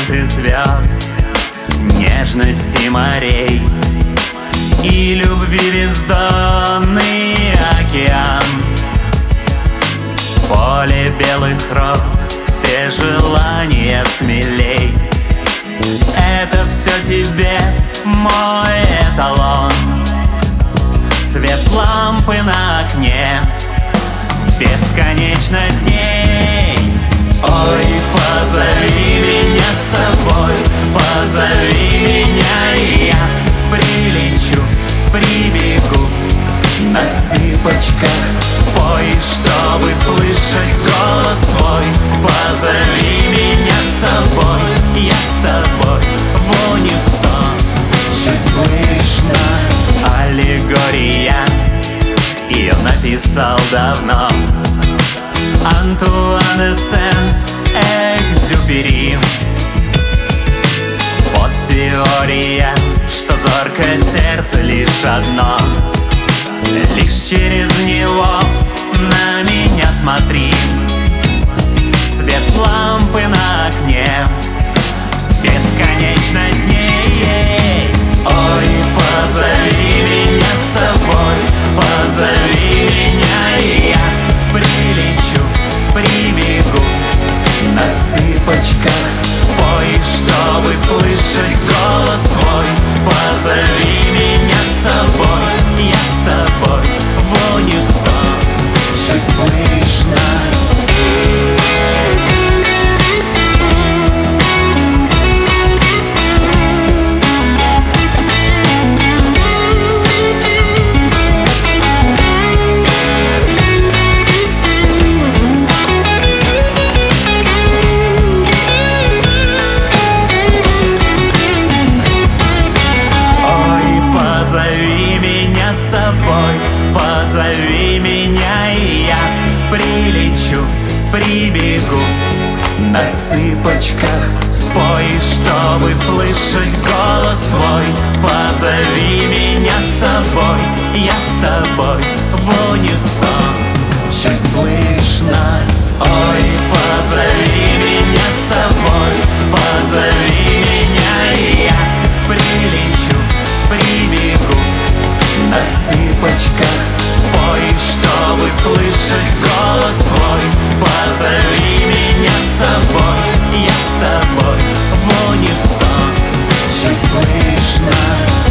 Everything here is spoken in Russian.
минуты звезд, нежности морей и любви бездонный океан. Поле белых роз, все желания смелей. Это все тебе, мой эталон. Свет лампы на окне в бесконечность дней. Ой, позови меня с собой, позови меня, и я прилечу, прибегу на цыпочках. Пой, чтобы слышать голос твой. Позови меня с собой, я с тобой в унисон. Чуть слышно аллегория, ее написал давно Антуан де Сент-Экзюпери. Вот теория, что зоркое сердце лишь одно. Лишь через него на меня смотри. Свет лампы на окне в бесконечность дней. Ой, позови меня с собой, позови меня, и я прилечу, прибегу на цыпочках. Пой, чтобы слышать голос твой. Позови меня с собой, я с тобой в унисон. Чуть слышно. С собой, позови меня, и я прилечу, прибегу на цыпочках. Пой, чтобы слышать голос твой. Позови меня с собой, я с тобой в унисон. Чуть слышно. Ой, позови меня с собой, позови меня, и я прилечу, прибегу на цыпочках. Пой, чтобы слышать голос твой. Позови меня с собой, я с тобой в унисон. Чуть слышно.